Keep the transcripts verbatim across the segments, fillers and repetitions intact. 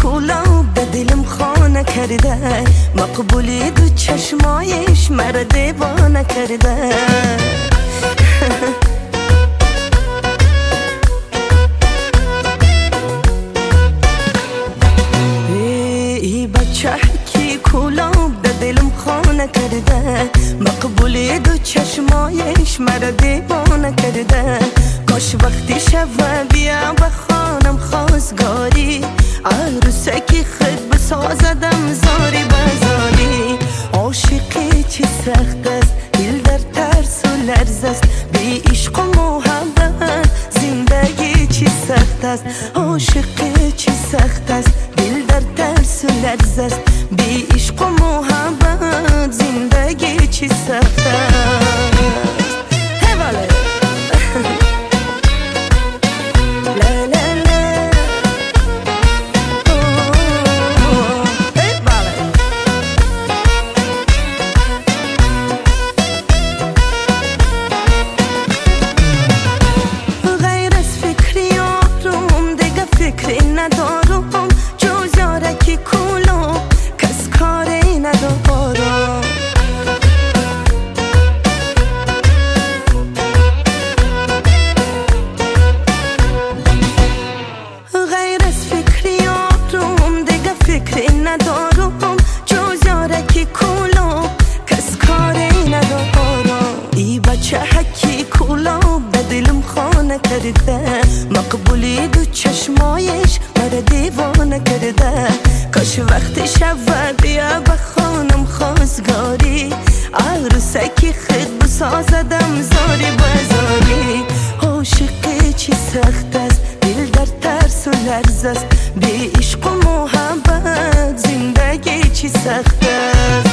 کولاب به دلم خانه کرده، مقبولی دو چشمایش مرا دیوانه کرده. ای بچه کی کولاب به دلم خانه کرده، مقبولی دو چشمایش مرا دیوانه کرده. کاش وقتی شب بیا به خانم خواستگاری، عروسکی خود بسازدم زاری بزاری. عاشقی چی سخت است، دل در ترس و لرز است، بی عشق و محبت زندگی چی سخت است. عاشقی چی سخت است، دل در ترس و لرز است، بی عشق و محبت زندگی چی سخت است. ندارم جز یارکی کولو کس کاری ندارم. غیر از فکری یارم دیگه فکری ندارم، جز یارکی کولو کس کاری ندارم. ای بچه حکی کولو به دلم خانه کرده، مقبولی دو چشمایش مرا دیوانه کرده. کاش وقتی شب بیا به خانم خواستگاری، عروسکی خود بسازدم زاری بزاری. عاشقی چی سخت است، دل در ترس و لرز است، بی عشق و محبت زندگی چی سخت است.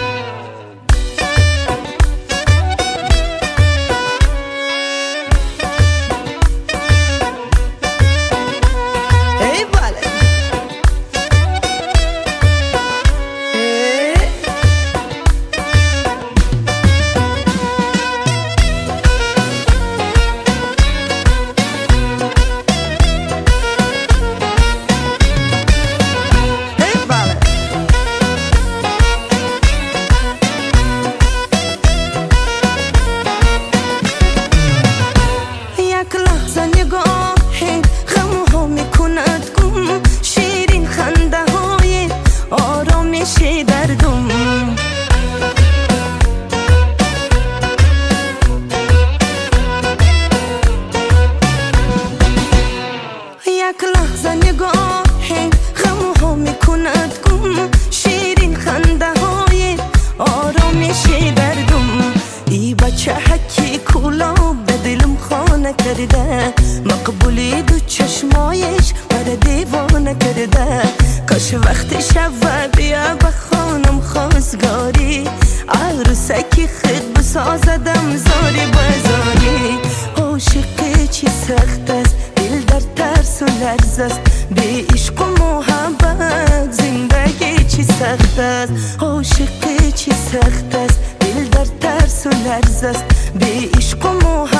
یک لحظه نگاه غم ها میکند گم، شیرین خنده های آرامش دردم. ای بچه حکی کولاب به دلم خانه کرده، مقبولی دو چشمایش مرا دیوانه کرده. کاش وقتی شب بیا به خانم خواستگاری، عروسکی خود بسازدم زاری بزاری. عاشقی چی سخت است، دل در ترس و لرز است، بی عشق و محبت زندگی چی سخت است. عاشقی چی سخت است، دل در ترس و لرز است، بی عشق و محبت